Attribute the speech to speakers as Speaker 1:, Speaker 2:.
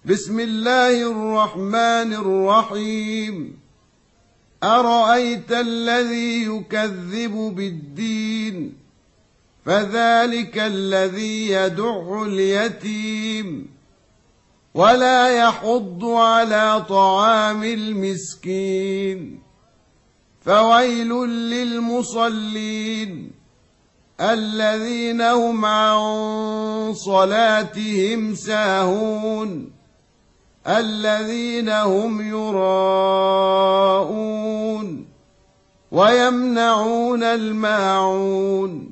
Speaker 1: بسم الله الرحمن الرحيم أرأيت الذي يكذب بالدين فذلك الذي يدع اليتيم ولا يحض على طعام المسكين فويل للمصلين الذين هم عن صلاتهم ساهون الذين هم يراءون ويمنعون الماعون